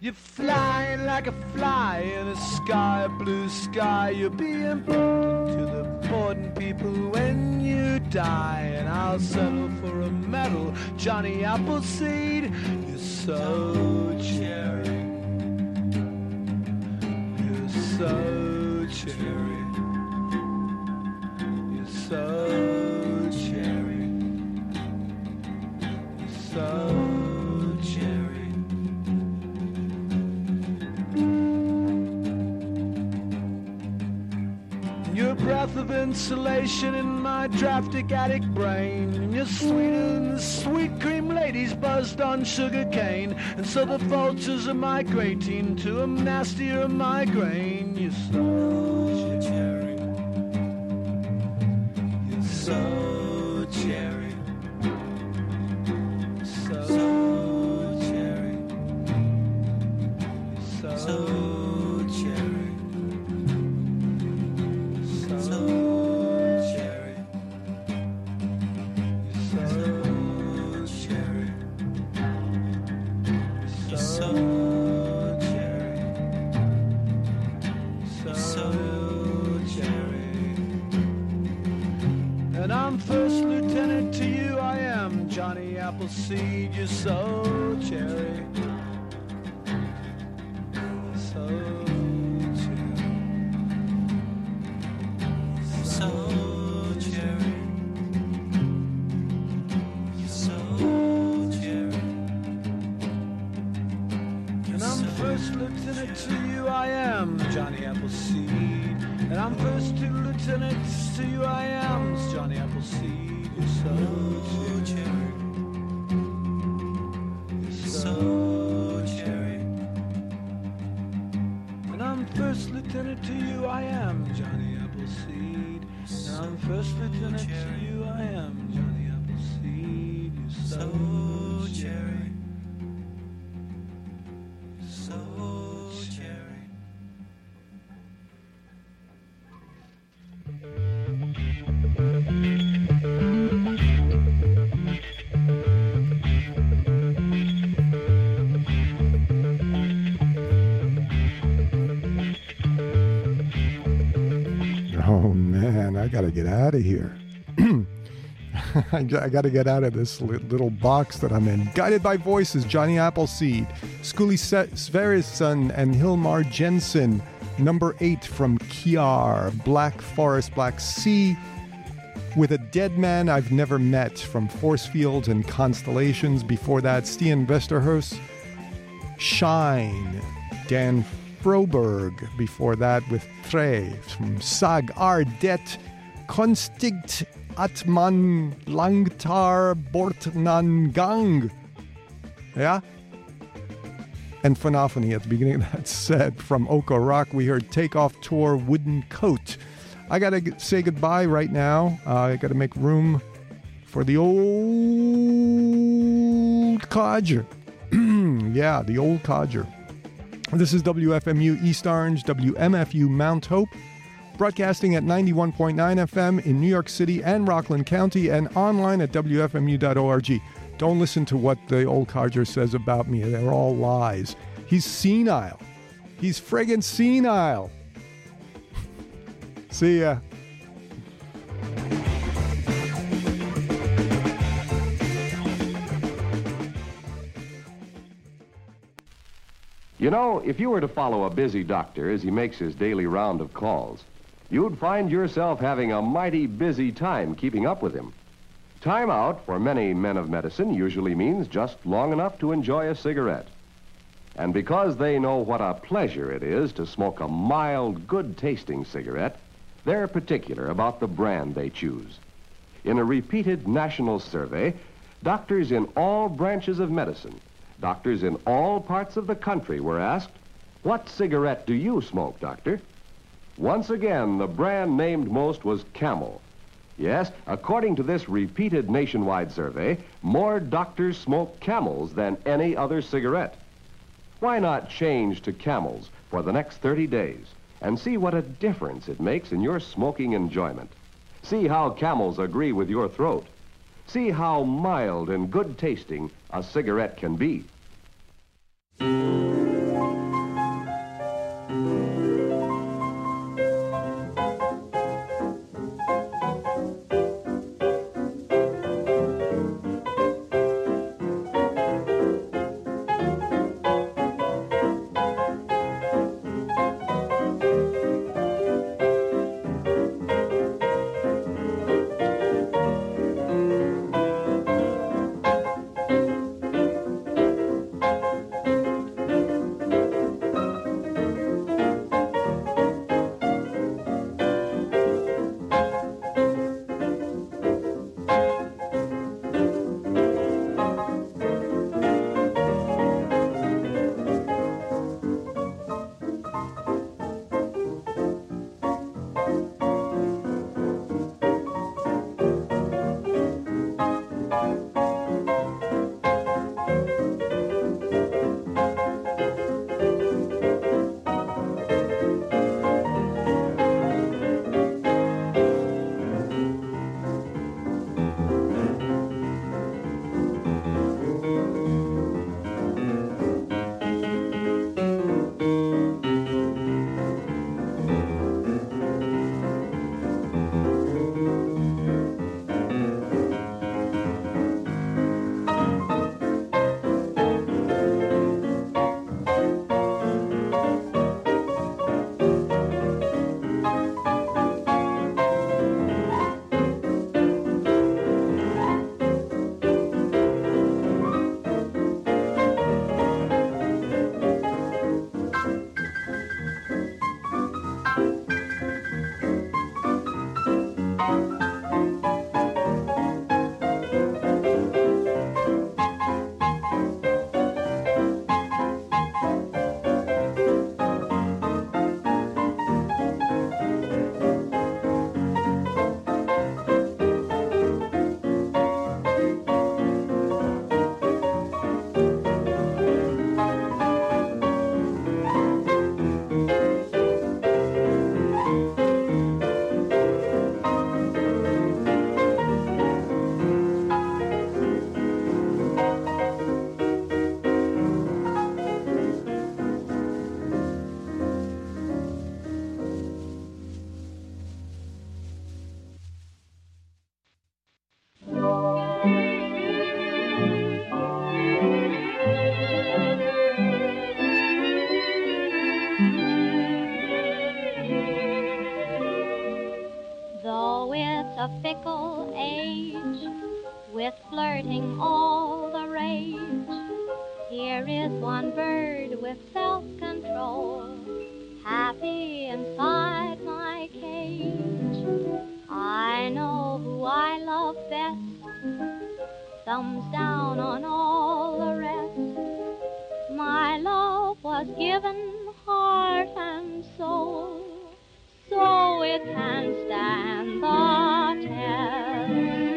You're flying like a fly in a sky, a blue sky. You'll be important to the important people when you die. And I'll settle for a medal, Johnny Appleseed. You're so cherry. You're so cherry. You're so cherry. You're so cherry. You're a breath of insulation in my draftic attic brain. And you're sweeter than the sweet cream ladies buzzed on sugar cane. And so the vultures are migrating to a nastier migraine. You're so cherry. You're so cherry. So cherry. You're so cherry. And I'm first lieutenant to you, I am Johnny Appleseed. You're so cherry. So cherry. So cherry. So cherry. And I'm first lieutenant to you, I am Johnny Appleseed. And I'm first two lieutenants to you, I am Johnny Appleseed. You're so cherry. You're so cherry. And I'm first lieutenant to you, I am Johnny Appleseed. And I'm first lieutenant to you, I am Johnny Appleseed. You're so cherry. So cherry. Oh man, I gotta get out of here. I gotta get out of this little box that I'm in. Guided by Voices, Johnny Appleseed, Skuli Sverrisson and Hilmar Jensen. Number 8 from Kiar, Black Forest, Black Sea. With a Dead Man I've Never Met from Force Fields and Constellations. Before that, Stian Vesterhus, Shine, Dan Froberg. Before that, with Tre from Sag Ardet, Konstigt Atman Langtar Bortnan Gang. Yeah? And Phonophony at the beginning of that set. From Oko Rock, we heard Takeoff Tour, Wooden Coat. I gotta say goodbye right now. I gotta make room for the old codger. Yeah, the old codger. This is WFMU East Orange, WMFU Mount Hope, broadcasting at 91.9 FM in New York City and Rockland County, and online at WFMU.org. Don't listen to what the old codger says about me. They're all lies. He's senile. He's friggin' senile. See ya. You know, if you were to follow a busy doctor as he makes his daily round of calls, you'd find yourself having a mighty busy time keeping up with him. Time out for many men of medicine usually means just long enough to enjoy a cigarette. And because they know what a pleasure it is to smoke a mild, good-tasting cigarette, they're particular about the brand they choose. In a repeated national survey, doctors in all branches of medicine, doctors in all parts of the country were asked, "What cigarette do you smoke, doctor?" Once again, the brand named most was Camel. Yes, according to this repeated nationwide survey, more doctors smoke Camels than any other cigarette. Why not change to Camels for the next 30 days and see what a difference it makes in your smoking enjoyment? See how Camels agree with your throat. See how mild and good tasting a cigarette can be. with flirting all the rage. Here is one bird with self-control, happy inside my cage. I know who I love best, thumbs down on all the rest. My love was given heart and soul, so it can stand the test.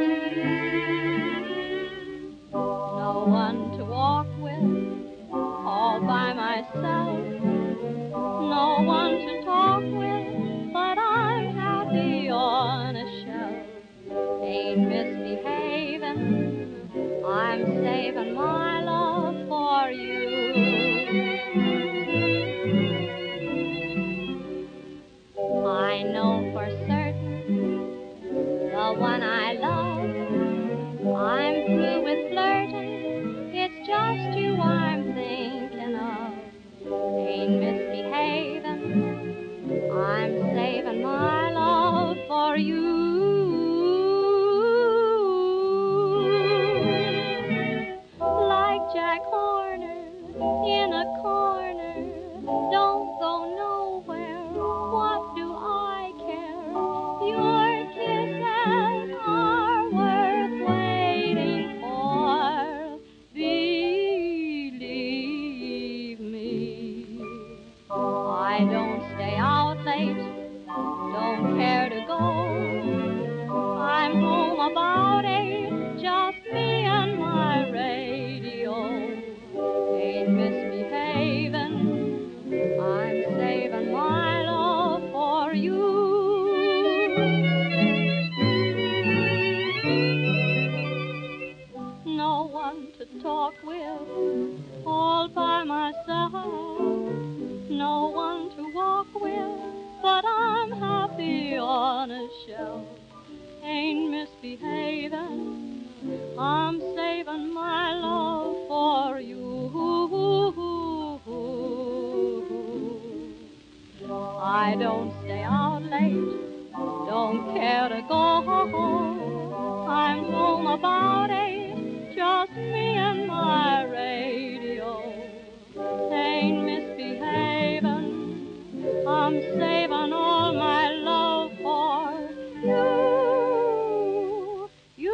No one to walk with, all by myself. No one to talk with, but I'm happy on a shelf. Ain't misbehaving, I'm saving my love for you. I know for certain the one I love. I'm through with flirting, it's just you I'm thinking of. Ain't misbehaving, I'm saving my love for you. Like Jack Horner in a corner, don't go nowhere, what do I care? Your kisses are worth waiting for, believe me. I don't stay out late, don't care to go. I'm home about 8, just me and my radio. Ain't misbehaving, I'm saving my love for you. No one to talk with, all by myself. No one to walk with, but I'm happy on a shelf. Ain't misbehaving, I'm saving my love for you. I don't stay out late, don't care to go home. I'm home about 8, just me and my radio. Ain't misbehaving, I'm saving all my love for you.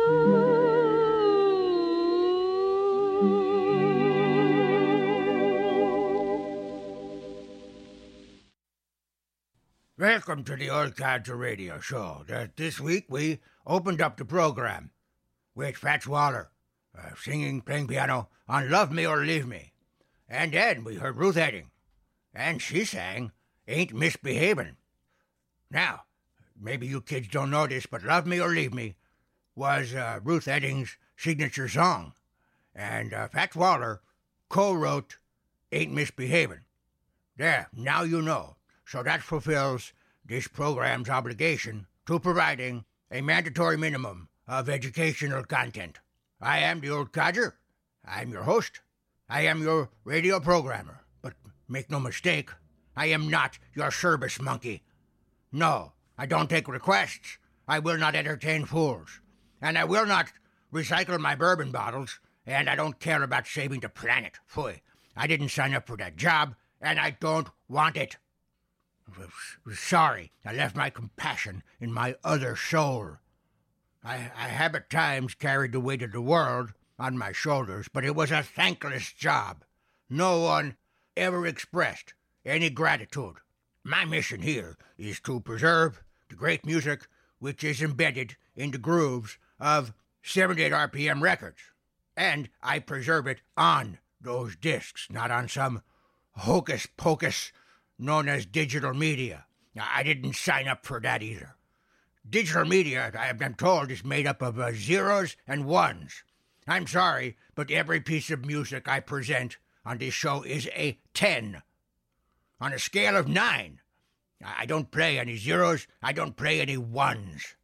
Welcome to the Old Codger Radio Show. This week we opened up the program with Fats Waller singing, playing piano on Love Me or Leave Me. And then we heard Ruth Etting, and she sang Ain't Misbehavin'. Now, maybe you kids don't know this, but Love Me or Leave Me was Ruth Etting's signature song. And Fats Waller co-wrote Ain't Misbehavin'. There, now you know. So that fulfills this program's obligation to providing a mandatory minimum of educational content. I am the Old Codger. I'm your host. I am your radio programmer. But make no mistake, I am not your service monkey. No, I don't take requests. I will not entertain fools. And I will not recycle my bourbon bottles. And I don't care about saving the planet. Phooey. I didn't sign up for that job, and I don't want it. Sorry, I left my compassion in my other soul. I have at times carried the weight of the world on my shoulders, but it was a thankless job. No one ever expressed any gratitude. My mission here is to preserve the great music which is embedded in the grooves of 78 RPM records. And I preserve it on those discs, not on some hocus-pocus known as digital media. I didn't sign up for that either. Digital media, I've been told, is made up of zeros and ones. I'm sorry, but every piece of music I present on this show is a 10. On a scale of 9. I don't play any zeros, I don't play any ones.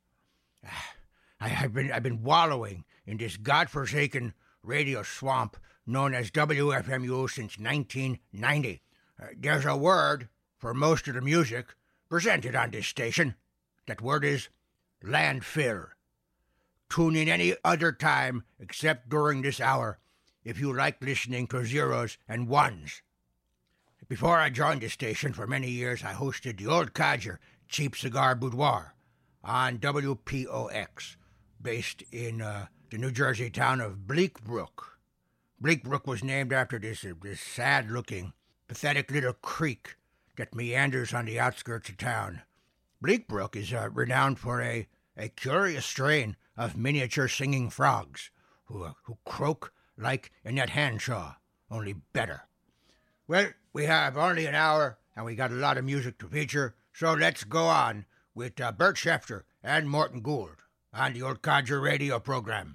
I've been wallowing in this godforsaken radio swamp known as WFMU since 1990. There's a word for most of the music presented on this station. That word is landfill. Tune in any other time except during this hour if you like listening to zeros and ones. Before I joined the station for many years, I hosted the Old Codger Cheap Cigar Boudoir on WPOX, based in the New Jersey town of Bleak Brook. Bleak Brook was named after this sad-looking, pathetic little creek that meanders on the outskirts of town. Bleak Brook is renowned for a curious strain of miniature singing frogs who croak like Annette Hanshaw, only better. Well, we have only an hour, and we got a lot of music to feature, so let's go on with Bert Schefter and Morton Gould on the Old Codger radio program.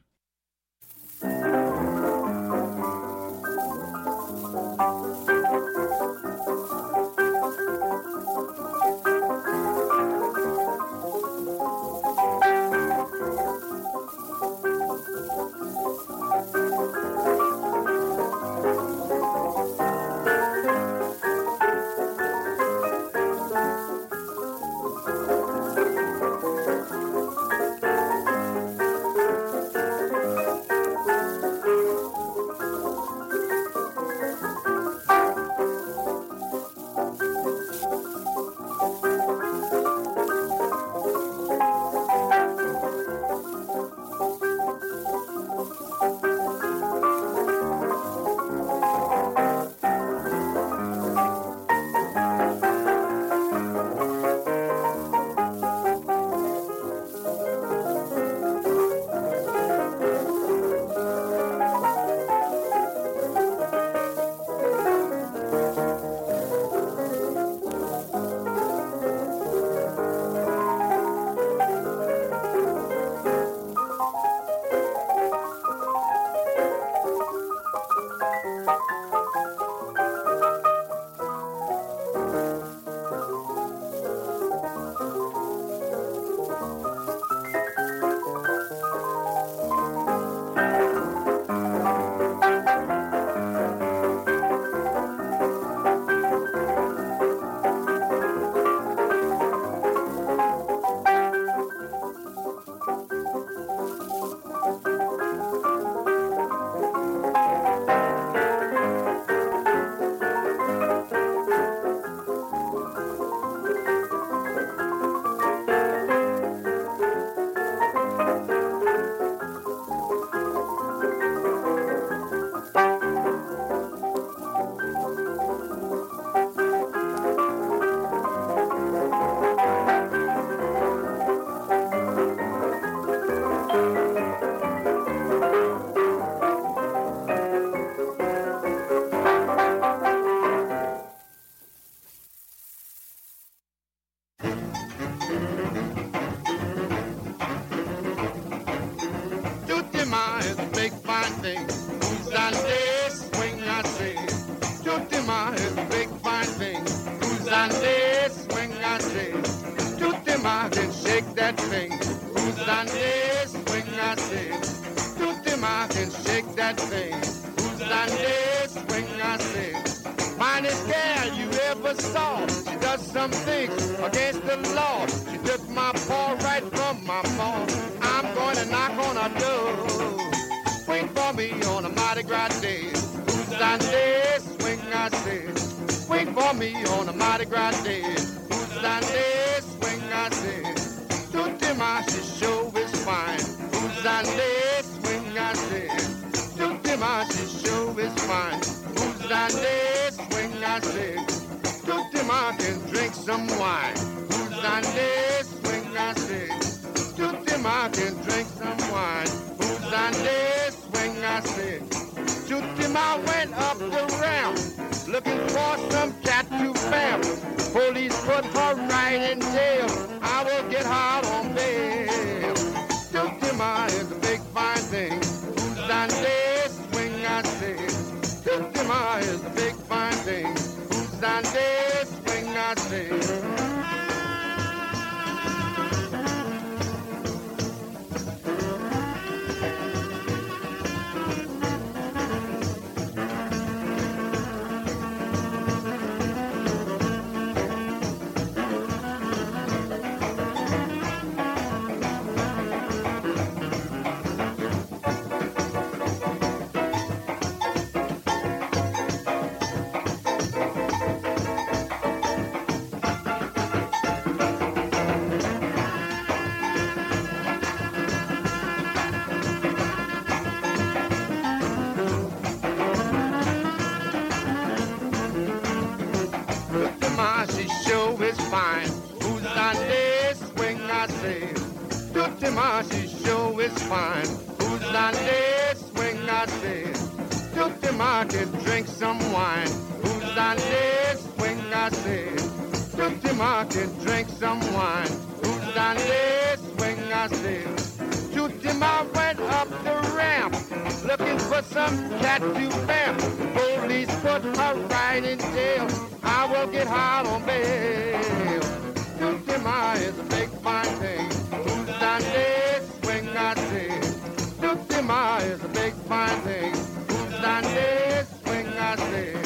Ma, she sure is fine. Who's on this swing, I said. Tootsie Ma can drink some wine. Who's on this swing, I said. Tootsie Ma can drink some wine. Who's on this swing, I said. Tootsie Ma went up the ramp, looking for some cat to vamp. Police put her right in jail. I will get hot on bail. Tootsie Ma is a big fine thing. Who's on this swing, I say. Tootsie Ma is a big fine thing. Who's on this swing, I say.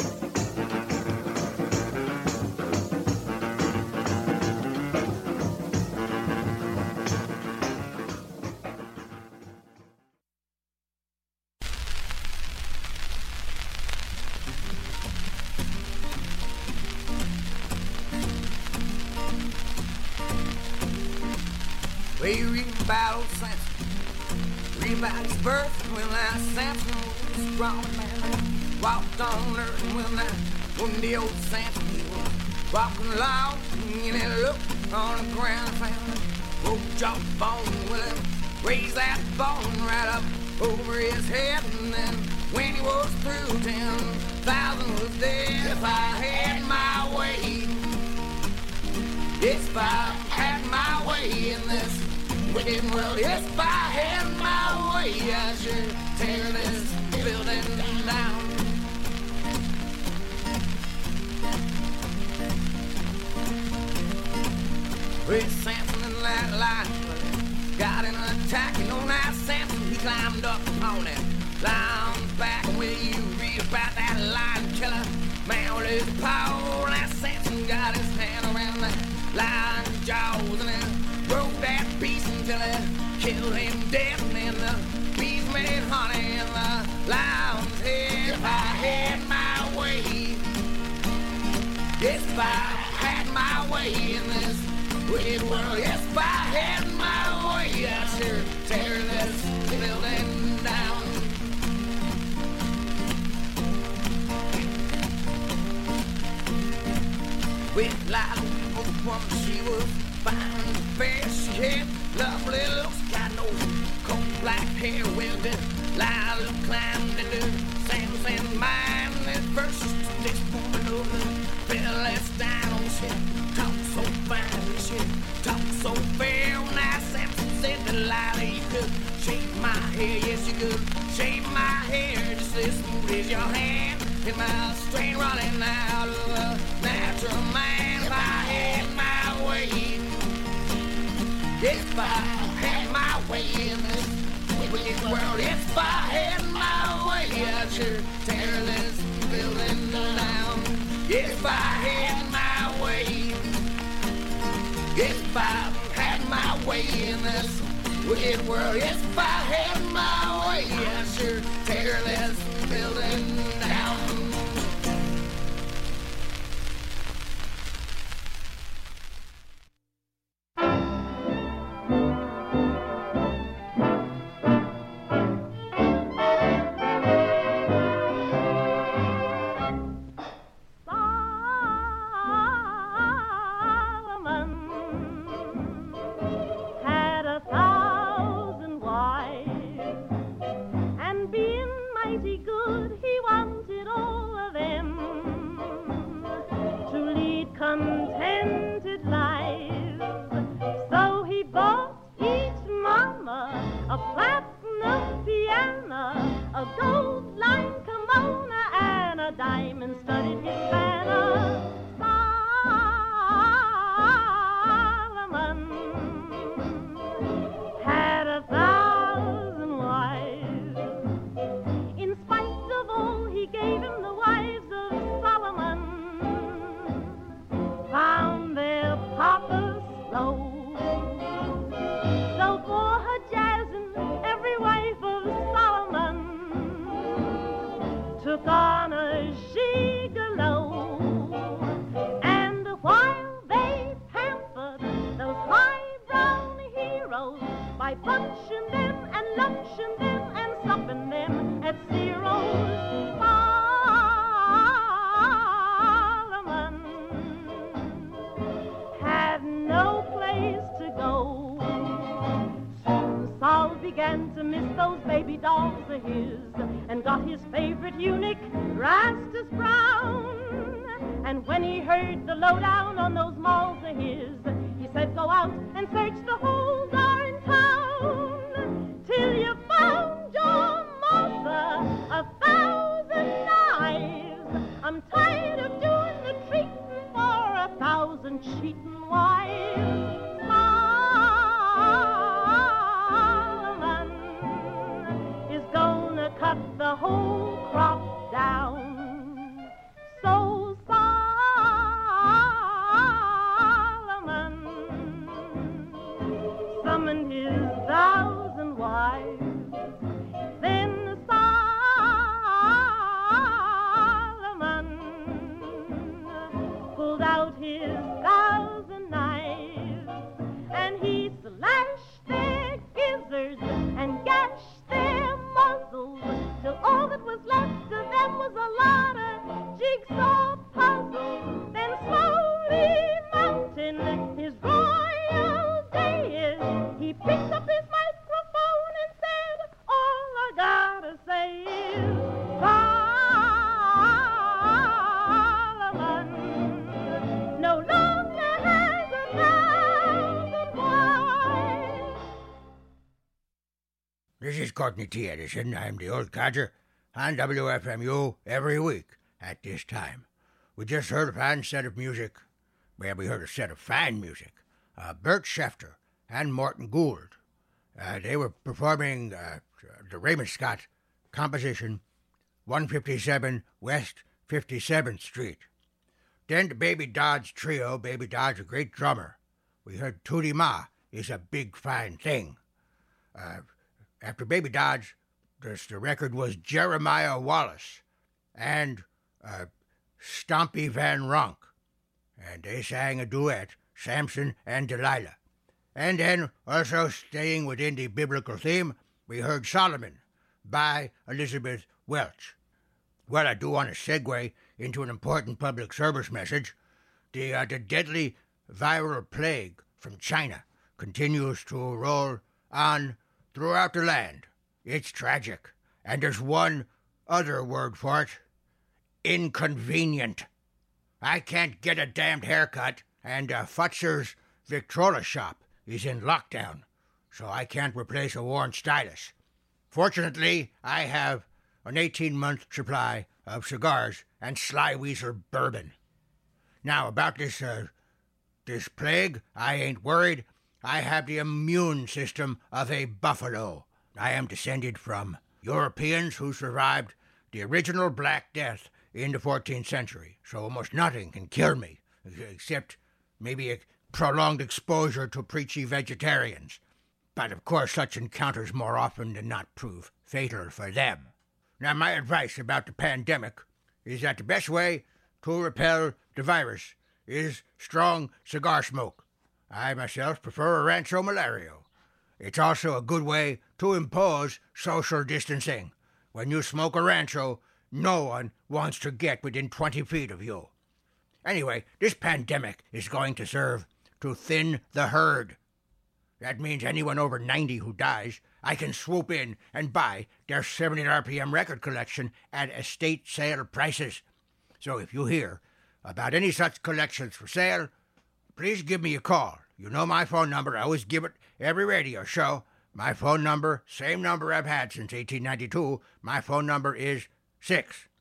We read about old Samson, read about his birth, when that Samson was a strong man, walked on earth, and when that one day old Samson, he was walking along, and he looked on the ground, found a old jawbone, well, he raised that bone right up over his head, and then when he was through, 10,000 was dead. If I had my way, if I had my way in this wicked world, if I had my way, I should tear this building down. With Samson and that line, got in an attack, you know now Samson, he climbed up on it, line's back, and will you read about that lion killer? Man with his paw, that Samson got his hand around that lion's jaws, and then broke that beast until it killed him dead, and then the beast made honey in the lion's head. If I had my way, if I had my way in this wicked world, if I had my way, I'd sure tear this building down. With Lila, the woman, she was fine, fair, she had lovely looks, got no cold black hair. Well, Lila climbed into Samson's mind. At first, this woman over fell less down. She talked so fine, she talked so fair. When I Samson said to Lila, you could shave my hair, yes, you could shave my hair just as smooth as your hand. And my strain running out of a natural man. If I had my way, if I had my way in this wicked world, if I had my way, I'd sure tear this building down. If I had my way, if I had my way in this wicked world, if I had my way, I'd sure tear this building down. Had 1,000 wives. those baby dolls of his and got his favorite eunuch, Rastus Brown. And when he heard the lowdown on those malls of his, he said, go out and search the whole darn town till you found your mother 1,000 knives. I'm tired of doing the treating for 1,000 cheating wives. Solomon is gonna cut the whole crop down. So Solomon summoned his 1,000 wives. Then Solomon pulled out his 1,000 knives, and he slashed their gizzards and gashed their muzzles till all that was left of them was a lot of jigsaw puzzles. Then slowly mounting his royal dais, he picked up his microphone and said, all I gotta say is Solomon no longer has 1,000 wives. This is Courtney T. Edison. I'm the old codger on WFMU every week at this time. We just heard a fine set of music. Well, we heard a set of fine music. Bert Schefter and Morton Gould. They were performing the Raymond Scott composition 157 West 57th Street. Then the Baby Dodge Trio. Baby Dodge, a great drummer. We heard Tootie Ma is a big fine thing. After Baby Dodge, the record was Jeremiah Wallace and Stompy Van Ronk. And they sang a duet, Samson and Delilah. And then, also staying within the biblical theme, we heard Solomon by Elizabeth Welch. Well, I do want to segue into an important public service message. The deadly viral plague from China continues to roll on throughout the land. It's tragic. And there's one other word for it. Inconvenient. I can't get a damned haircut, and Futzer's Victrola shop is in lockdown, so I can't replace a worn stylus. Fortunately, I have an 18-month supply of cigars and Sly Weasel bourbon. Now, about this plague, I ain't worried. I have the immune system of a buffalo. I am descended from Europeans who survived the original Black Death in the 14th century, so almost nothing can kill me, except maybe a prolonged exposure to preachy vegetarians. But of course such encounters more often than not prove fatal for them. Now my advice about the pandemic is that the best way to repel the virus is strong cigar smoke. I myself prefer a Rancho Malario. It's also a good way to impose social distancing. When you smoke a Rancho, no one wants to get within 20 feet of you. Anyway, this pandemic is going to serve to thin the herd. That means anyone over 90 who dies, I can swoop in and buy their 70 RPM record collection at estate sale prices. So if you hear about any such collections for sale, please give me a call. You know my phone number. I always give it every radio show. My phone number, same number I've had since 1892. My phone number is 6.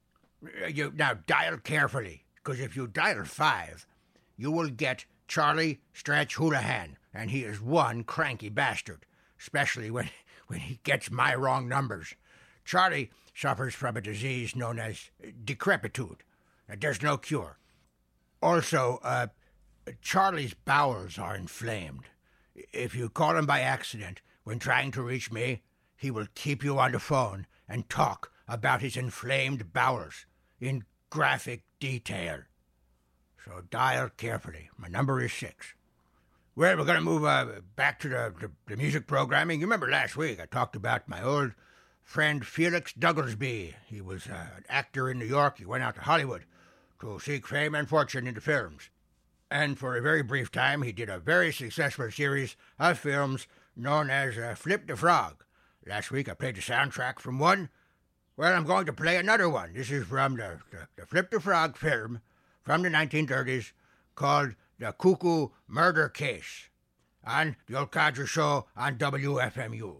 Now dial carefully, because if you dial 5, you will get Charlie Stretch Houlihan, and he is one cranky bastard, especially when he gets my wrong numbers. Charlie suffers from a disease known as decrepitude. There's no cure. Also, Charlie's bowels are inflamed. If you call him by accident when trying to reach me, he will keep you on the phone and talk about his inflamed bowels in graphic detail. So dial carefully. My number is 6. Well, we're going to move back to the music programming. You remember last week I talked about my old friend Felix Douglasby. He was an actor in New York. He went out to Hollywood to seek fame and fortune in the films. And for a very brief time, he did a very successful series of films known as Flip the Frog. Last week I played the soundtrack from one. Well, I'm going to play another one. This is from the Flip the Frog film from the 1930s called The Cuckoo Murder Case on the Old Codger Show on WFMU.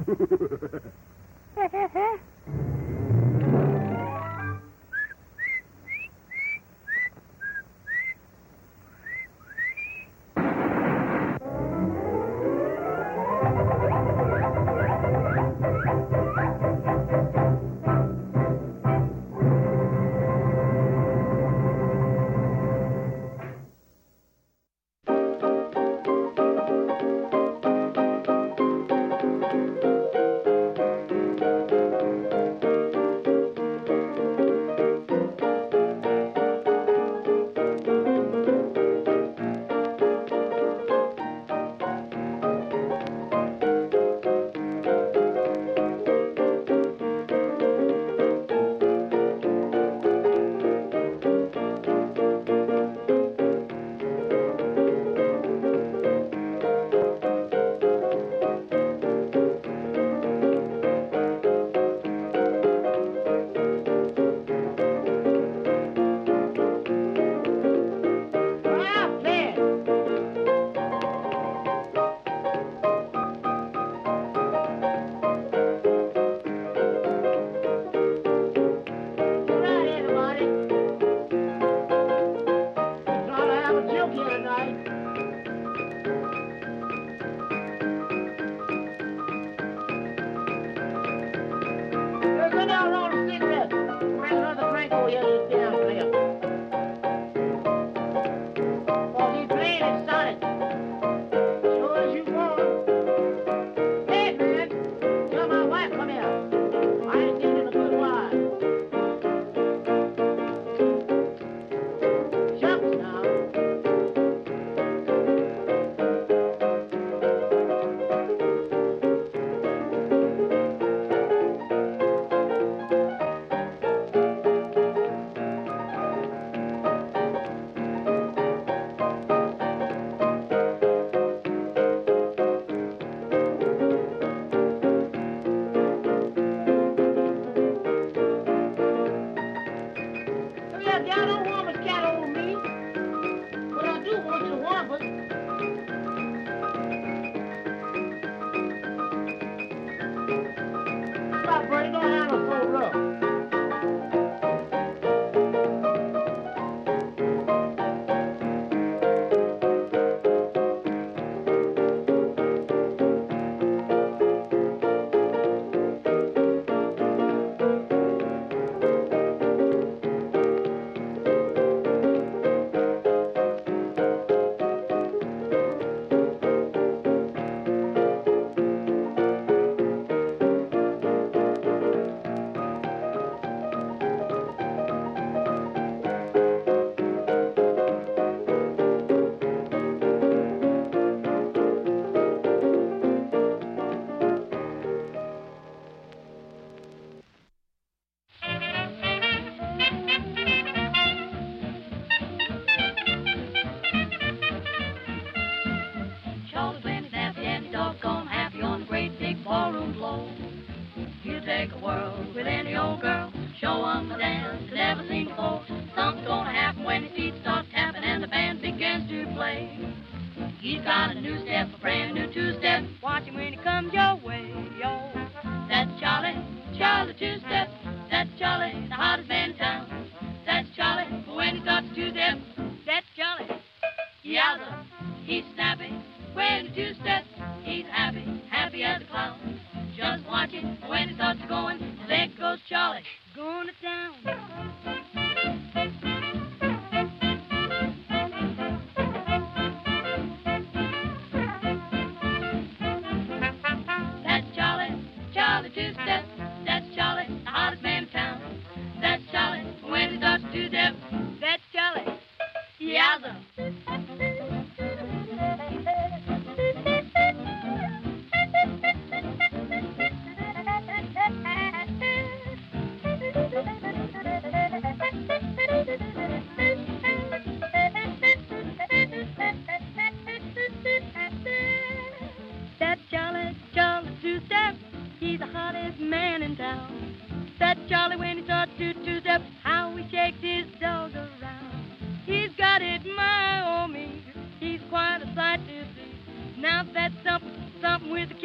Now that's something with a kick.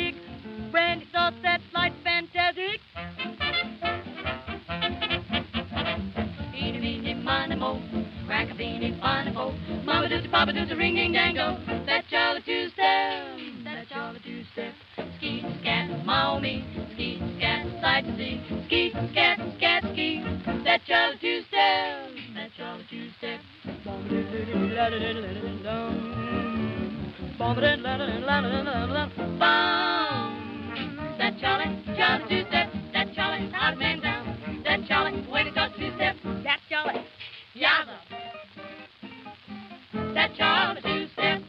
Brandy sauce that's like fantastic. Eeny, meeny, miny, mo. Crack a beanie, fine, mo. Mama doozy, papa doozy, ring, ding, dango. That jolly two-step. That jolly two-step. Skeet, scat, mommy. Skeet, scat, sight to see. Skeet, scat, scat, ski. That jolly two-step. That jolly two-step. That jolly, jolly two-step. That jolly, hot man down. That jolly, way to go two-step. That jolly, yowza. That jolly two-step.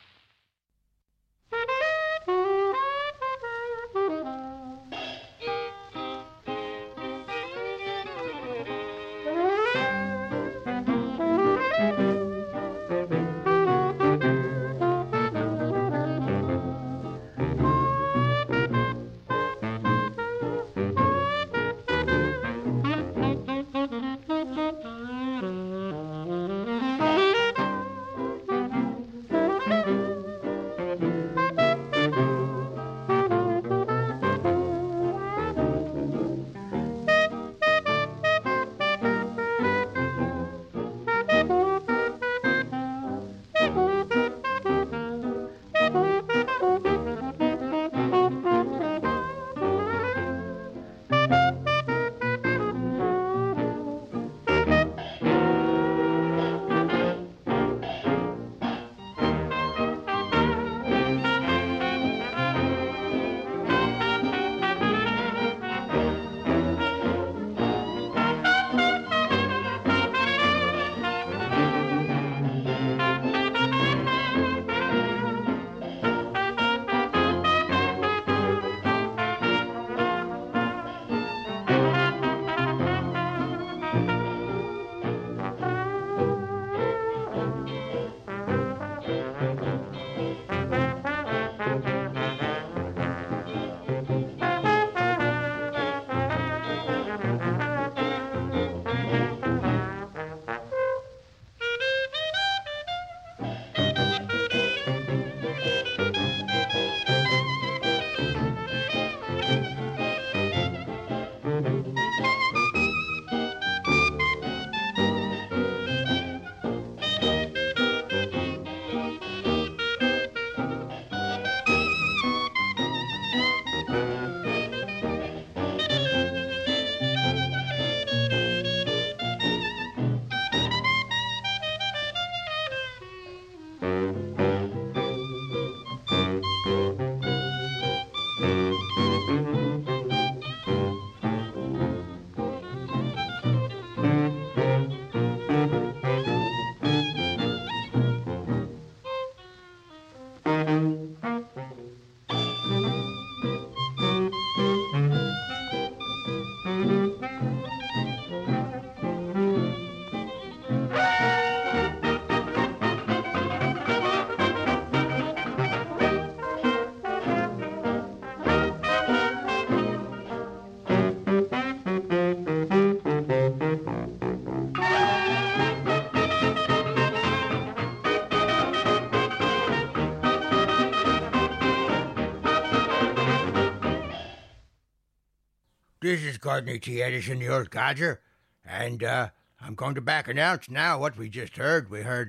This is Courtney T. Edison, the old codger, and I'm going to back announce now what we just heard.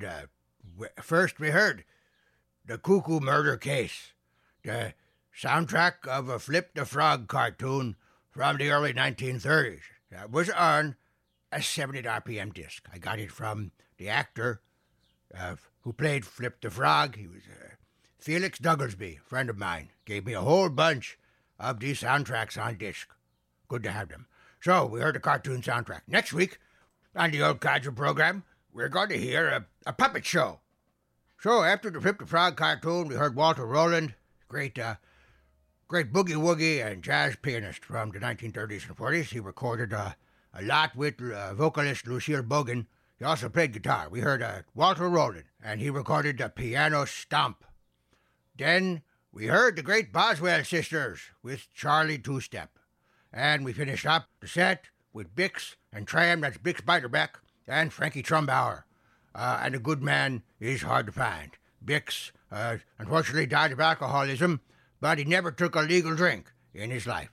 First we heard The Cuckoo Murder Case, the soundtrack of a Flip the Frog cartoon from the early 1930s. That was on a 70 RPM disc. I got it from the actor who played Flip the Frog. He was Felix Douglasby, a friend of mine. Gave me a whole bunch of these soundtracks on disc. Good to have them. So, we heard a cartoon soundtrack. Next week, on the Old Codger program, we're going to hear a puppet show. So, after the Flip the Frog cartoon, we heard Walter Rowland, great boogie-woogie and jazz pianist from the 1930s and 40s. He recorded a lot with vocalist Lucille Bogan. He also played guitar. We heard Walter Rowland, and he recorded the piano stomp. Then we heard the great Boswell sisters with Charlie Two-Step. And we finished up the set with Bix and Tram, that's Bix Beiderbecke, and Frankie Trumbauer. And a good man is hard to find. Bix, unfortunately, died of alcoholism, but he never took a legal drink in his life.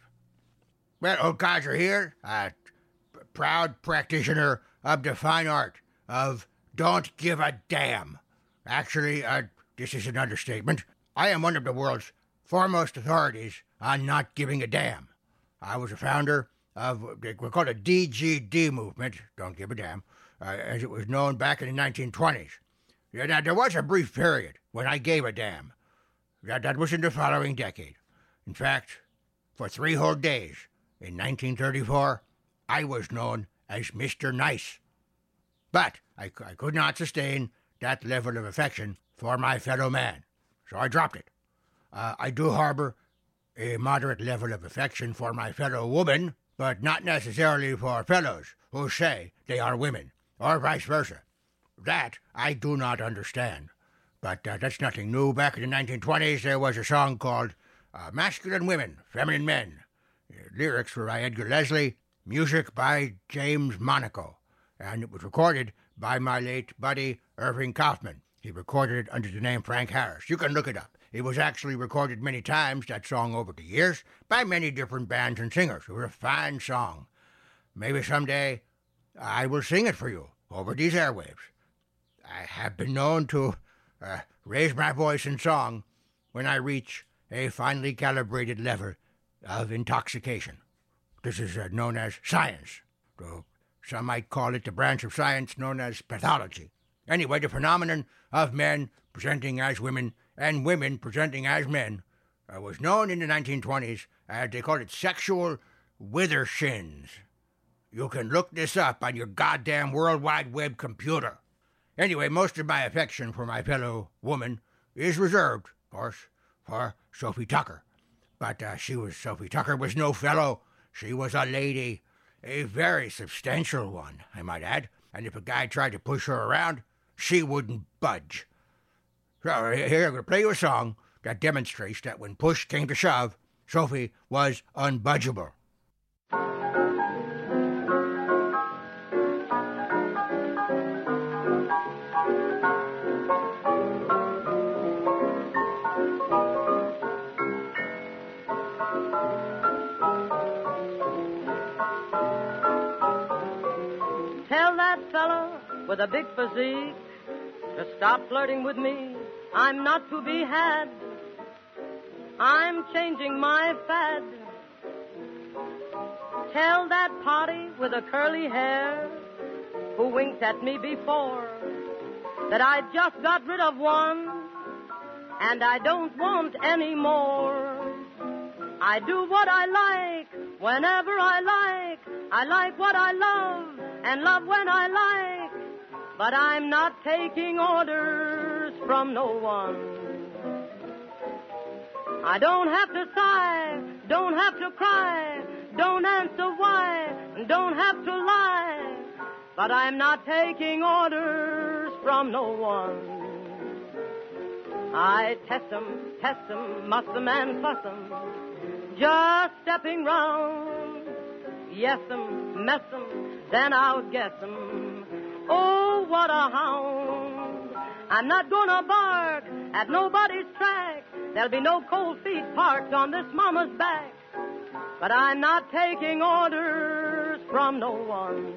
Well, old codger here, a proud practitioner of the fine art of don't give a damn. Actually, this is an understatement. I am one of the world's foremost authorities on not giving a damn. I was a founder of, we call it a DGD movement, don't give a damn, as it was known back in the 1920s. Now, there was a brief period when I gave a damn. That was in the following decade. In fact, for 3 whole days in 1934, I was known as Mr. Nice. But I could not sustain that level of affection for my fellow man, so I dropped it. I do harbor a moderate level of affection for my fellow woman, but not necessarily for fellows who say they are women, or vice versa. That I do not understand. But that's nothing new. Back in the 1920s, there was a song called Masculine Women, Feminine Men. Lyrics were by Edgar Leslie, music by James Monaco, and it was recorded by my late buddy Irving Kaufman. He recorded it under the name Frank Harris. You can look it up. It was actually recorded many times, that song, over the years, by many different bands and singers. It was a fine song. Maybe someday I will sing it for you over these airwaves. I have been known to raise my voice in song when I reach a finely calibrated level of intoxication. This is known as science. Some might call it the branch of science known as pathology. Anyway, the phenomenon of men presenting as women and women presenting as men was known in the 1920s as, they called it, sexual withershins. You can look this up on your goddamn World Wide Web computer. Anyway, most of my affection for my fellow woman is reserved, of course, for Sophie Tucker. But Sophie Tucker was no fellow. She was a lady, a very substantial one, I might add. And if a guy tried to push her around, she wouldn't budge. So here, I'm going to play you a song that demonstrates that when push came to shove, Sophie was unbudgeable. Tell that fella with a big physique to stop flirting with me. I'm not to be had. I'm changing my fad. Tell that potty with the curly hair who winked at me before that I just got rid of one and I don't want any more. I do what I like whenever I like. I like what I love and love when I like. But I'm not taking orders from no one. I don't have to sigh, don't have to cry, don't answer why, don't have to lie. But I'm not taking orders from no one. I test 'em, muss 'em and fuss 'em, just stepping round. Yes 'em, mess 'em, then I'll guess 'em. Oh, what a hound. I'm not gonna bark at nobody's track. There'll be no cold feet parked on this mama's back. But I'm not taking orders from no one.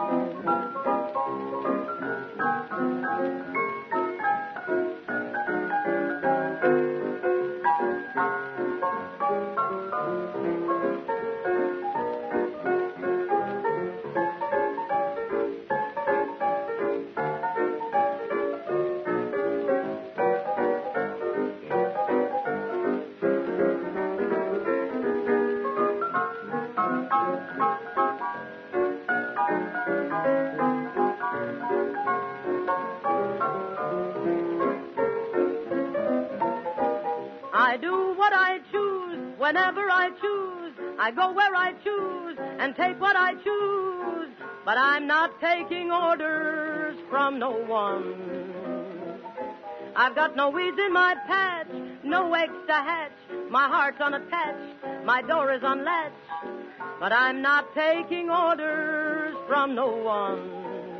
I do what I choose whenever I choose. I go where I choose and take what I choose. But I'm not taking orders from no one. I've got no weeds in my patch, no eggs to hatch. My heart's unattached, my door is unlatched. But I'm not taking orders from no one.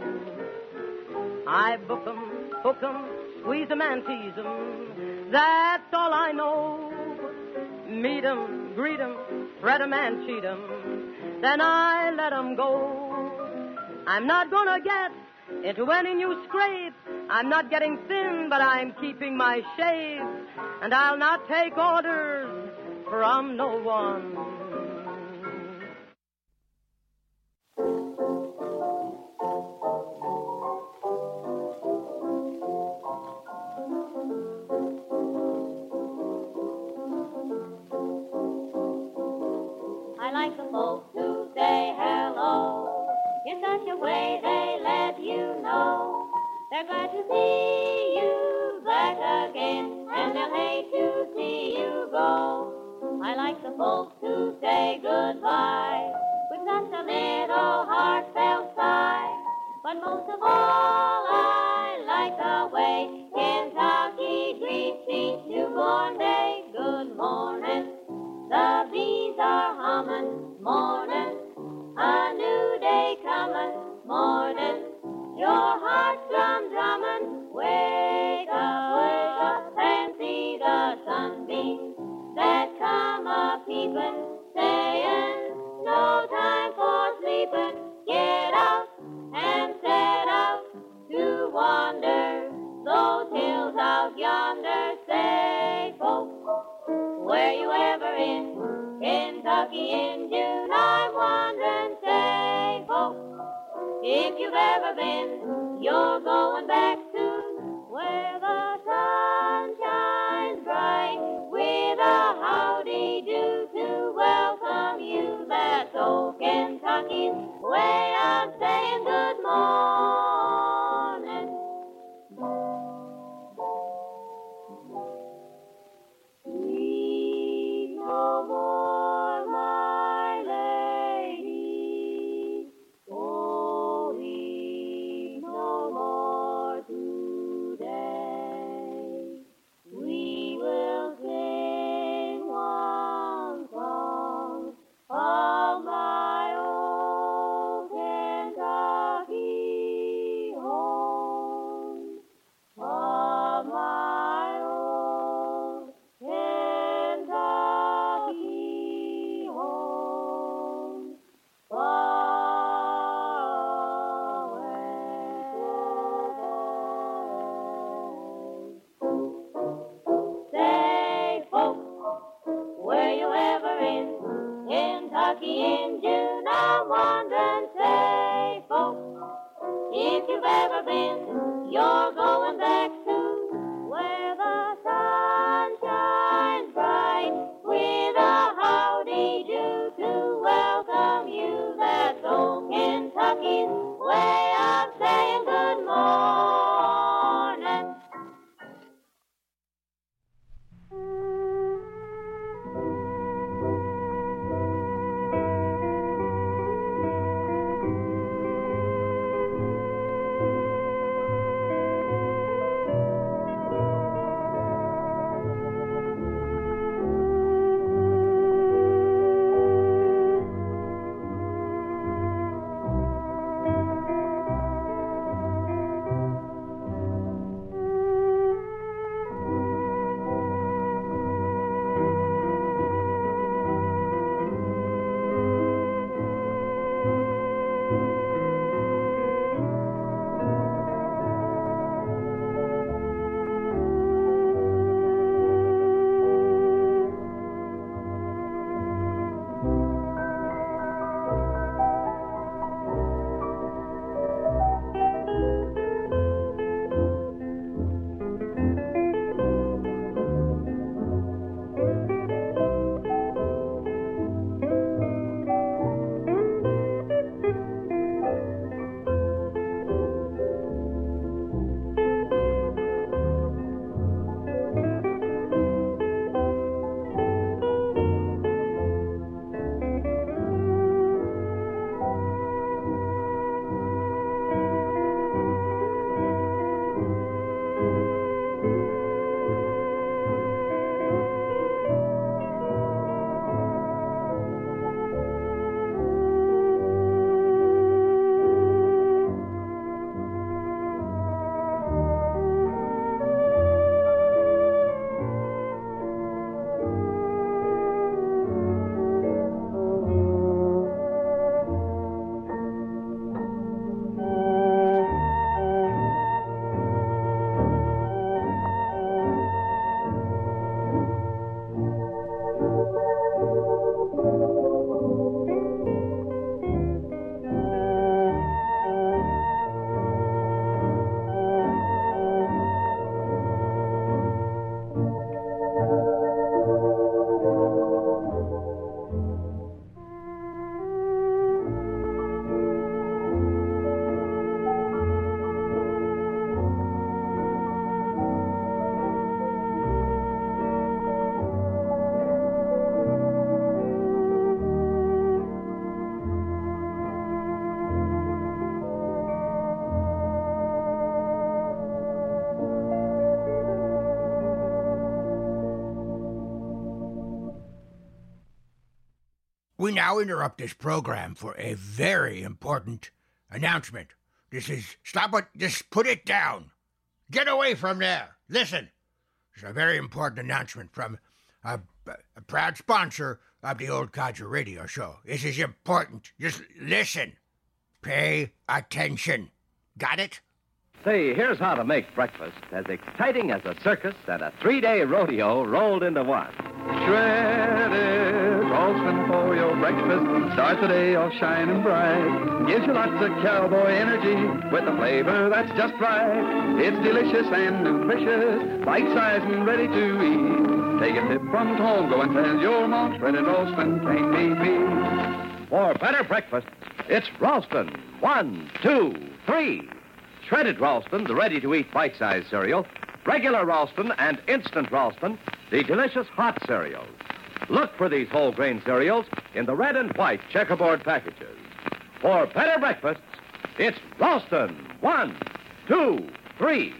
I book 'em, hook 'em, squeeze 'em and tease 'em. That's all I know. meet 'em, greet 'em, fret 'em and cheat 'em, then I let 'em go. I'm not gonna get into any new scrape. I'm not getting thin, but I'm keeping my shape, and I'll not take orders from no one. I like the folks who say hello in such a way they let you know they're glad to see you back again, and they'll hate to see you go. I like the folks who say goodbye with such a little heartfelt sigh, but most of all I like the way Kentucky greets each newborn day. Good morning, the bees are humming, morning, a new day coming, morning, your heart's drumming, wake up and see the sunbeams that come a-peeping, saying, no time for sleeping, get out and set out to wander those hills out yonder. Say, folks, were you ever in Kentucky in June? I'm wondering, say, folks, if you've ever been, you're going back soon, where the sun shines bright with a howdy-do to welcome you. That's old Kentucky's way of saying good morning. Weep no more, my lady, oh, weep no more today. We will sing one song of my old Kentucky home, of my old Kentucky home, far away. Say, folks, were you ever in Kentucky in June? I'm wondering, say, folks, if you've ever been, you're going back soon, where the sun shines bright with a howdy-do to welcome you. That's old Kentucky's way of saying good morning. We now interrupt this program for a very important announcement. Stop it, just put it down. Get away from there. Listen. It's a very important announcement from a proud sponsor of the Old Codger Radio Show. This is important. Just listen. Pay attention. Got it? Say, here's how to make breakfast as exciting as a circus and a 3-day rodeo rolled into one. Shredded Ralston for your breakfast. Starts the day off shining bright. Gives you lots of cowboy energy with a flavor that's just right. It's delicious and nutritious, bite-sized and ready to eat. Take a tip from Tom, go and tell your mom. Shredded Ralston can't be beat. For better breakfast, it's Ralston. 1, 2, 3. Shredded Ralston, the ready-to-eat bite-sized cereal. Regular Ralston and instant Ralston, the delicious hot cereals. Look for these whole grain cereals in the red and white checkerboard packages. For better breakfasts, it's Ralston. 1, 2, 3.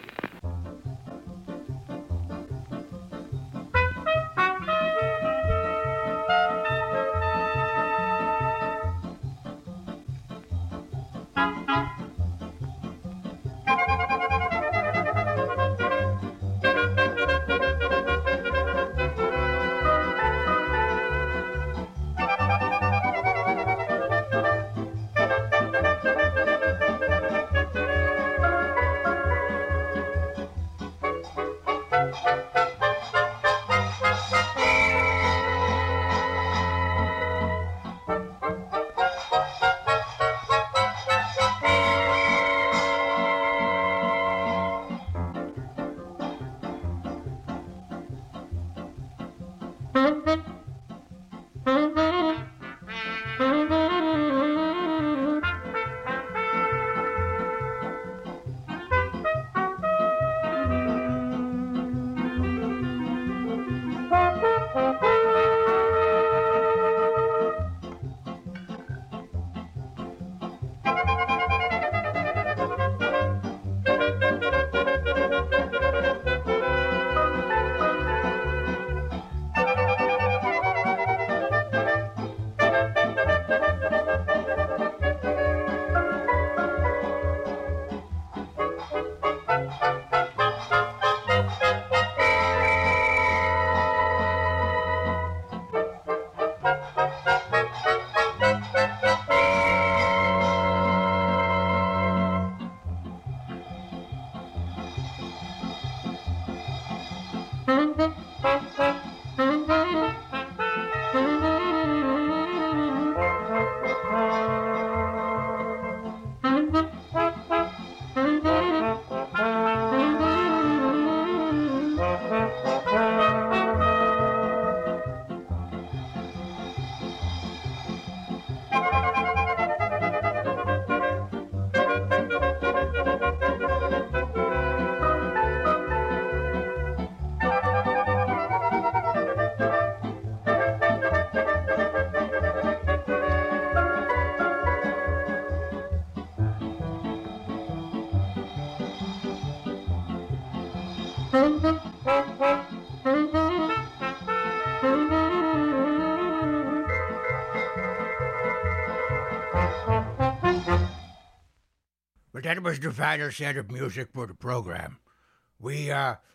But that was the final set of music for the program. We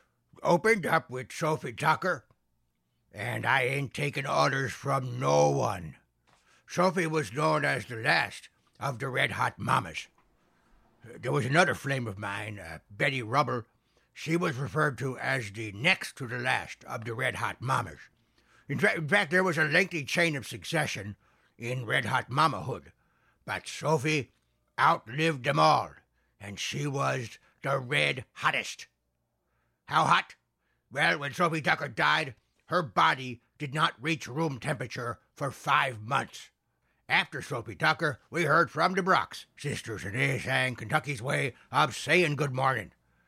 opened up with Sophie Tucker, and I ain't taking orders from no one. Sophie was known as the last of the Red Hot Mamas. There was another flame of mine, Betty Rubble. She was referred to as the next to the last of the Red Hot Mamas. In fact, there was a lengthy chain of succession in Red Hot Mamahood, but Sophie outlived them all, and she was the red hottest. How hot? Well, when Sophie Tucker died, her body did not reach room temperature for 5 months. After Sophie Tucker, we heard from the Brox sisters, and they sang Kentucky's Way of Saying Good Morning.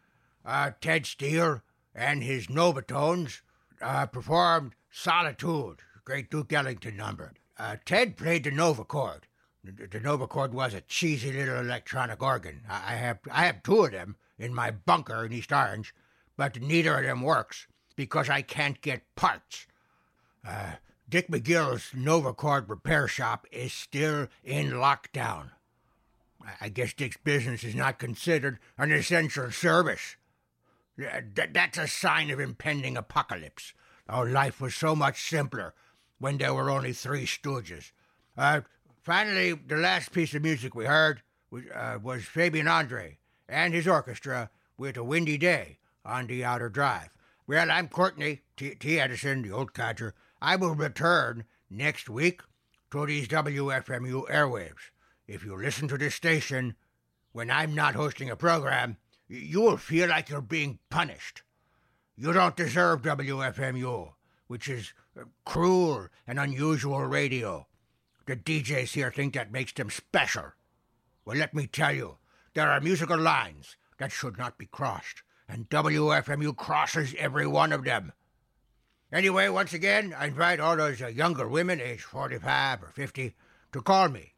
Ted Steele and his Novatones performed Solitude, great Duke Ellington number. Ted played the Nova chord. The Nova chord was a cheesy little electronic organ. I have 2 of them in my bunker in East Orange, but neither of them works because I can't get parts. Dick McGill's Novacord repair shop is still in lockdown. I guess Dick's business is not considered an essential service. That's a sign of impending apocalypse. Our life was so much simpler when there were only three stooges. Finally, the last piece of music we heard was Fabian Andre and his orchestra with A Windy Day on the Outer Drive. Well, I'm Courtney T. Edison, the old codger. I will return next week to these WFMU airwaves. If you listen to this station when I'm not hosting a program, you will feel like you're being punished. You don't deserve WFMU, which is cruel and unusual radio. The DJs here think that makes them special. Well, let me tell you, there are musical lines that should not be crossed, and WFMU crosses every one of them. Anyway, once again, I invite all those younger women, aged 45 or 50, to call me.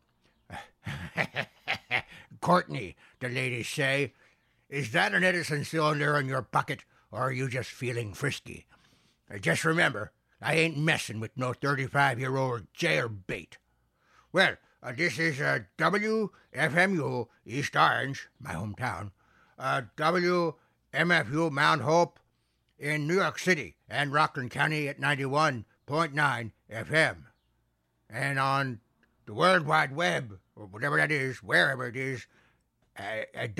Courtney, the ladies say. Is that an Edison cylinder in your pocket, or are you just feeling frisky? Just remember, I ain't messing with no 35-year-old jailbait. Well, this is WFMU East Orange, my hometown, WMFU Mount Hope in New York City and Rockland County at 91.9 FM. And on the World Wide Web, or whatever that is, wherever it is, at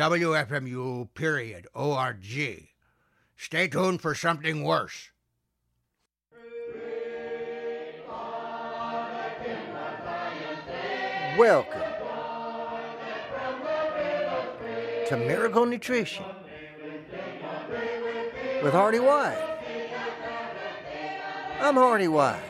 WFMU.org. Stay tuned for something worse. Welcome to Miracle Nutrition with Hardy White. I'm Hardy White.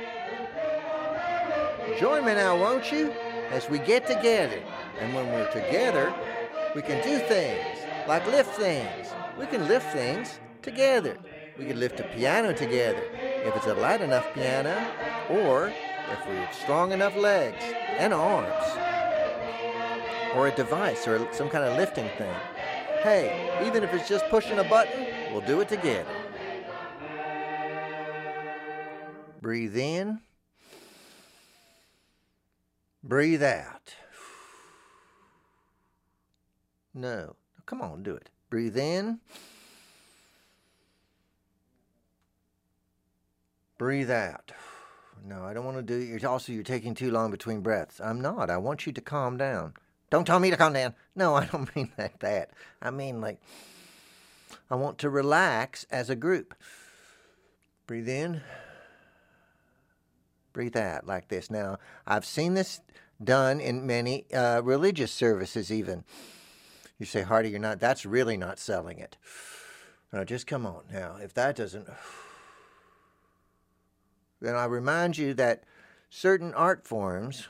Join me now, won't you, as we get together. And when we're together, we can do things like lift things. We can lift things together. We can lift a piano together if it's a light enough piano, or if we have strong enough legs and arms, or a device or some kind of lifting thing. Hey, even if it's just pushing a button, we'll do it together. Breathe in. Breathe out. No. Come on, do it. Breathe in. Breathe out. No, I don't want to do it. You're taking too long between breaths. I'm not. I want you to calm down. Don't tell me to calm down. No, I don't mean that. I mean, like, I want to relax as a group. Breathe in. Breathe out like this. Now, I've seen this done in many religious services even. You say, Hardy, that's really not selling it. Now, just come on. Now, if that doesn't, then I remind you that certain art forms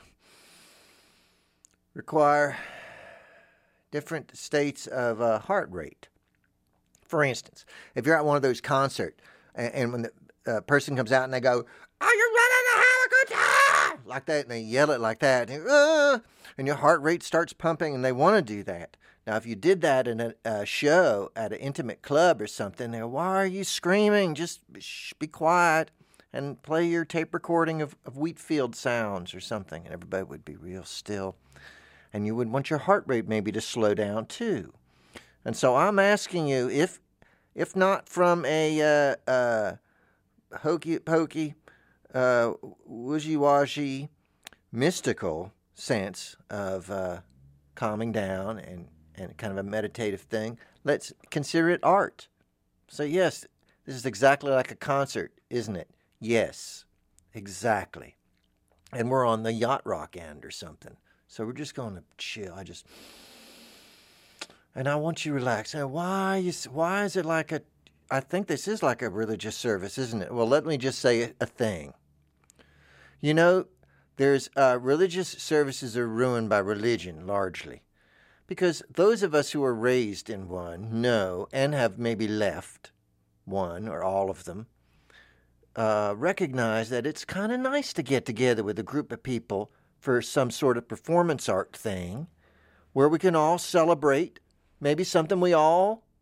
require different states of heart rate. For instance, if you're at one of those concerts, and when the person comes out and they go, "Are you ready to have a good time?" like that, and they yell it like that, and your heart rate starts pumping, and they want to do that. Now, if you did that in a show at an intimate club or something, they go, "Why are you screaming? Just be quiet and play your tape recording of Wheatfield sounds or something." And everybody would be real still. And you would want your heart rate maybe to slow down too. And so I'm asking you, if not from a hokey-pokey, wishy-washy, mystical sense of calming down and kind of a meditative thing, let's consider it art. So yes, this is exactly like a concert, isn't it? Yes, exactly. And we're on the yacht rock end or something. So we're just going to chill. And I want you to relax. Now, why is it like I think this is like a religious service, isn't it? Well, let me just say a thing. You know, there's religious services are ruined by religion, largely. Because those of us who are raised in one know, and have maybe left one or all of them, recognize that it's kind of nice to get together with a group of people for some sort of performance art thing where we can all celebrate maybe something we all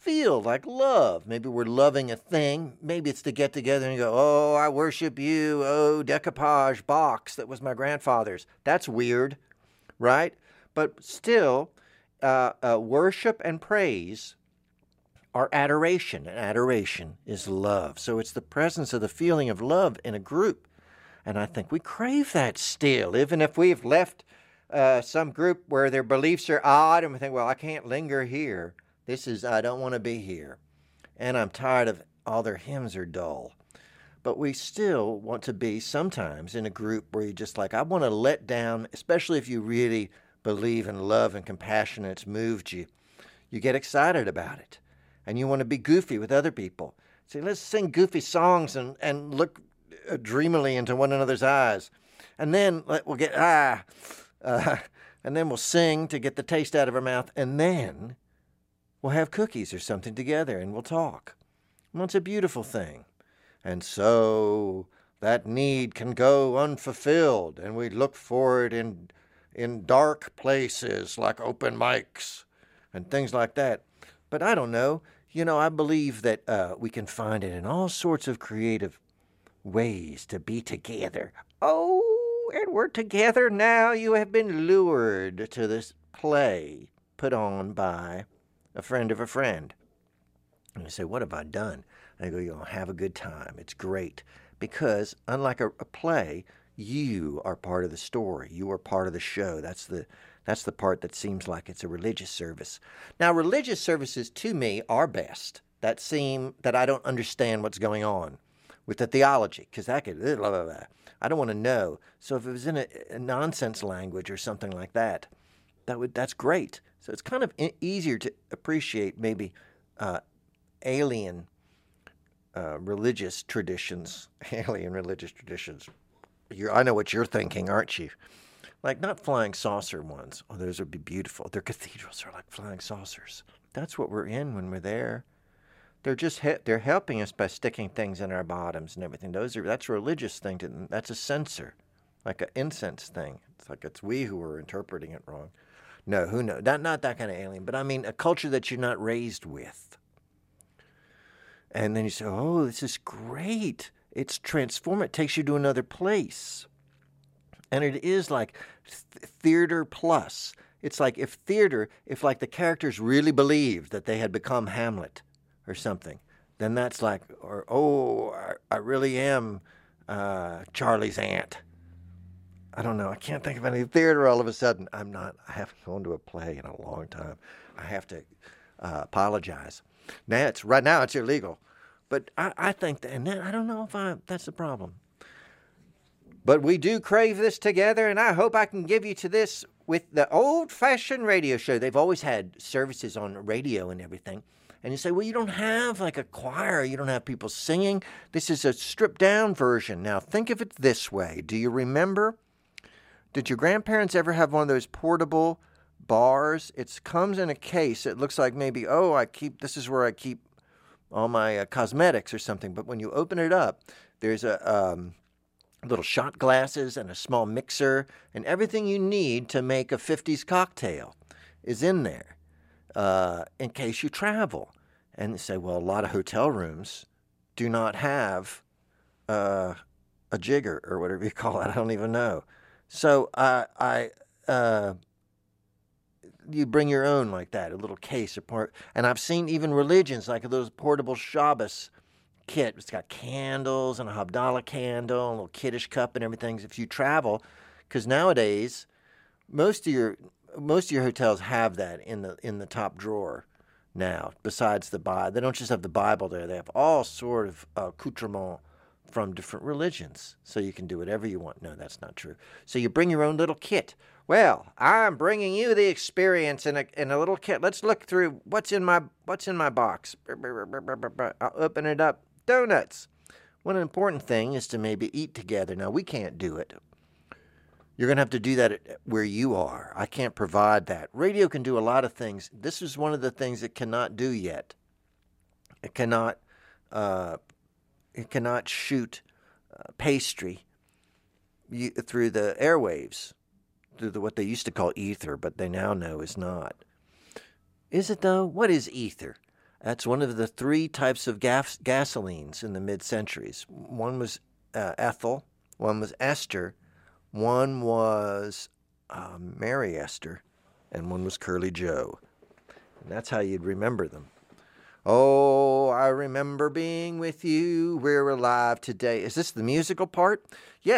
feel like love. Maybe we're loving a thing. Maybe it's to get together and go, oh, I worship you. Oh, decoupage box that was my grandfather's. That's weird, right? But still, worship and praise are adoration, and adoration is love. So it's the presence of the feeling of love in a group. And I think we crave that still, even if we've left some group where their beliefs are odd and we think, well, I can't linger here. I don't want to be here. And I'm tired of all their hymns are dull. But we still want to be sometimes in a group where you just like, I want to let down, especially if you really believe in love and compassion and it's moved you. You get excited about it. And you want to be goofy with other people. Say, let's sing goofy songs and look dreamily into one another's eyes. And then we'll get, and then we'll sing to get the taste out of our mouth. And then we'll have cookies or something together and we'll talk. Well, it's a beautiful thing. And so that need can go unfulfilled, and we look for it in dark places like open mics and things like that. But I don't know. I believe that we can find it in all sorts of creative ways to be together. Oh, and we're together now. You have been lured to this play put on by a friend of a friend. And you say, what have I done? And I go, you'll have a good time. It's great. Because unlike a play, you are part of the story. You are part of the show. That's the part that seems like it's a religious service. Now, religious services to me are best that seem that I don't understand what's going on with the theology, because I could, blah, blah, blah. I don't want to know. So if it was in a nonsense language or something like that, that's great. So it's kind of easier to appreciate maybe alien religious traditions. Alien religious traditions. I know what you're thinking, aren't you? Like not flying saucer ones. Oh, those would be beautiful. Their cathedrals are like flying saucers. That's what we're in when we're there. They're just they're helping us by sticking things in our bottoms and everything. That's a religious thing. That's a censer, like an incense thing. It's like it's we who are interpreting it wrong. No, who knows? Not that kind of alien, but I mean a culture that you're not raised with. And then you say, oh, this is great. It's transformative. It takes you to another place. And it is like theater plus. It's like if like the characters really believed that they had become Hamlet or something, then that's like, I really am Charlie's aunt. I don't know. I can't think of any theater all of a sudden. I haven't gone to a play in a long time. I have to apologize. Right now it's illegal. But I think that, and I don't know if that's the problem. But we do crave this together, and I hope I can give you to this with the old-fashioned radio show. They've always had services on radio and everything. And you say, well, you don't have like a choir. You don't have people singing. This is a stripped-down version. Now, think of it this way. Do you remember? Did your grandparents ever have one of those portable bars? It comes in a case. It looks like maybe, this is where I keep all my cosmetics or something. But when you open it up, there's a little shot glasses and a small mixer, and everything you need to make a 50s cocktail is in there in case you travel. And you say, well, a lot of hotel rooms do not have a jigger or whatever you call it. I don't even know. So you bring your own like that, a little case. And I've seen even religions like those portable Shabbos kit. It's got candles and a Havdalah candle, a little kiddush cup and everything. If you travel, because nowadays most of your hotels have that in the top drawer now. Besides the Bible, they don't just have the Bible there. They have all sort of accoutrements from different religions, so you can do whatever you want. No, that's not true. So you bring your own little kit. Well, I'm bringing you the experience in a little kit. Let's look through what's in my box. I'll open it up. Donuts. One important thing is to maybe eat together. Now, we can't do it. You're going to have to do that where you are. I can't provide that. Radio can do a lot of things. This is one of the things it cannot do yet. It cannot shoot pastry through the airwaves, through what they used to call ether, but they now know is not. Is it though? What is ether? That's one of the three types of gasolines in the mid-centuries. One was Ethel, one was Esther, one was Mary Esther, and one was Curly Joe. And that's how you'd remember them. Oh, I remember being with you. We're alive today. Is this the musical part? Yeah.